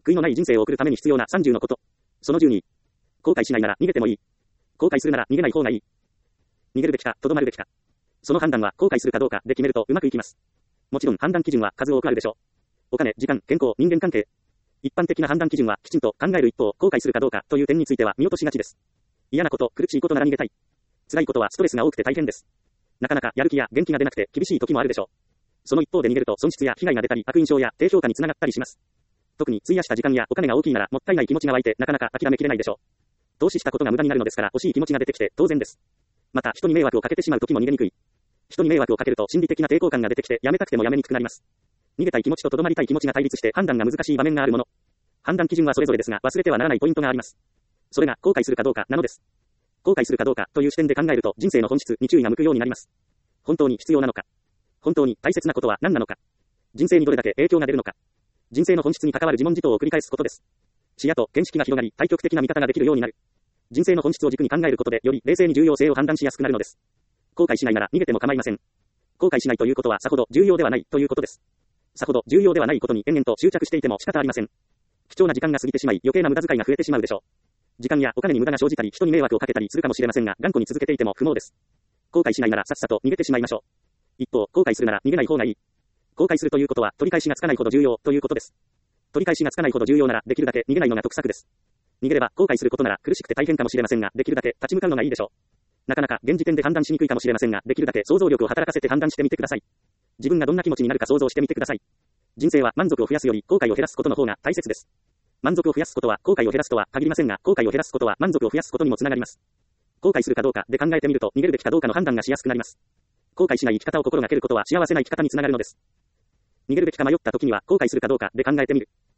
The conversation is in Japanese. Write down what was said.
悔いのない人生を送るために必要な30のこと。その12。後悔しないなら逃げてもいい。後悔するなら逃げない方がいい。逃げるべきか、とどまるべきか。その判断は後悔するかどうかで決めるとうまくいきます。もちろん判断基準は数多くあるでしょう。お金、時間、健康、人間関係。一般的な判断基準はきちんと考える一方、後悔するかどうかという点については見落としがちです。嫌なこと、苦しいことなら逃げたい。辛いことはストレスが多くて大変です。なかなかやる気や元気が出なくて厳しい時もあるでしょう。その一方で逃げると損失や被害が出たり悪印象や低評価につながったりします。特に費やした時間やお金が大きいならもったいない気持ちが湧いてなかなか諦めきれないでしょう。投資したことが無駄になるのですから惜しい気持ちが出てきて当然です。また人に迷惑をかけてしまう時も逃げにくい。人に迷惑をかけると心理的な抵抗感が出てきてやめたくてもやめにくくなります。逃げたい気持ちととどまりたい気持ちが対立して判断が難しい場面があるもの。判断基準はそれぞれですが忘れてはならないポイントがあります。それが後悔するかどうかなのです。後悔するかどうかという視点で考えると人生の本質に注意が向くようになります。本当に必要なのか。本当に大切なことは何なのか。人生にどれだけ影響が出るのか。人生の本質に関わる自問自答を繰り返すことです。視野と見識が広がり対極的な見方ができるようになる。人生の本質を軸に考えることでより冷静に重要性を判断しやすくなるのです。後悔しないなら逃げても構いません。後悔しないということはさほど重要ではないということです。さほど重要ではないことに延々と執着していても仕方ありません。貴重な時間が過ぎてしまい余計な無駄遣いが増えてしまうでしょう。時間やお金に無駄が生じたり人に迷惑をかけたりするかもしれませんが頑固に続けていても不毛です。後悔しないならさっさと逃げてしまいましょう。一方、後悔するなら逃げない方がいい。後悔するということは取り返しがつかないほど重要ということです。取り返しがつかないほど重要ならできるだけ逃げないのが得策です。逃げれば後悔することなら苦しくて大変かもしれませんができるだけ立ち向かうのがいいでしょう。なかなか現時点で判断しにくいかもしれませんができるだけ想像力を働かせて判断してみてください。自分がどんな気持ちになるか想像してみてください。人生は満足を増やすより後悔を減らすことの方が大切です。満足を増やすことは後悔を減らすとは限りませんが後悔を減らすことは満足を増やすことにもつながります。後悔するかどうかで考えてみると逃げるべきかどうかの判断がしやすくなります。後悔しない生き方を心がけることは幸せな生き方につながるのです。逃げるべきか迷った時には後悔するかどうかで考えてみる。